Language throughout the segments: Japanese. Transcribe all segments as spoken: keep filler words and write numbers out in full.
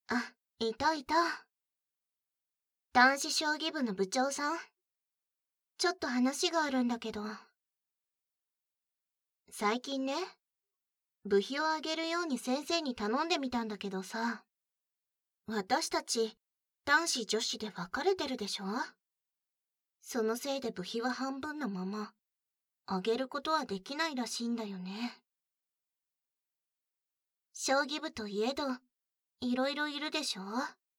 あ、いたいた。男子将棋部の部長さん。ちょっと話があるんだけど。最近ね、部費を上げるように先生に頼んでみたんだけどさ。私たち、男子女子で分かれてるでしょ？そのせいで部費は半分のまま、上げることはできないらしいんだよね。将棋部といえど、いろいろいるでしょ？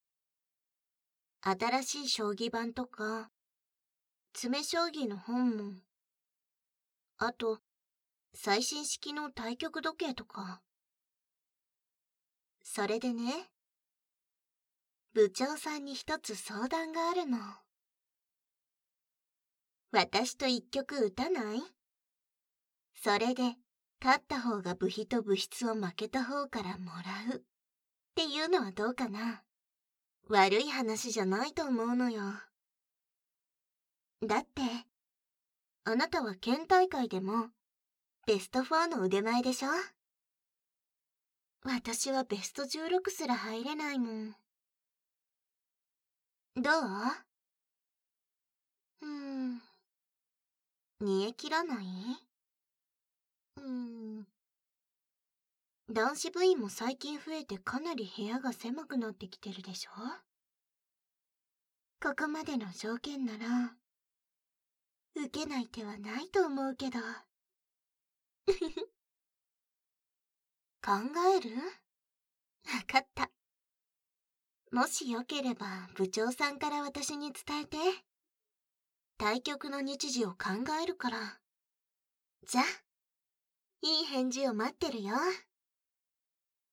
新しい将棋盤とか、詰将棋の本も、あと、最新式の対局時計とか。それでね、部長さんに一つ相談があるの。私と一曲打たない？それで、勝った方が部費と部室を負けた方からもらう。っていうのはどうかな？悪い話じゃないと思うのよ。だって、あなたは県大会でも、ベストフォーの腕前でしょ？私はベストじゅうろくすら入れないもん。どう？うーん。煮え切らない？うーん。男子部員も最近増えてかなり部屋が狭くなってきてるでしょ？ここまでの条件なら、受けない手はないと思うけど。考える？わかった。もしよければ部長さんから私に伝えて。対局の日時を考えるから。じゃあ、いい返事を待ってるよ。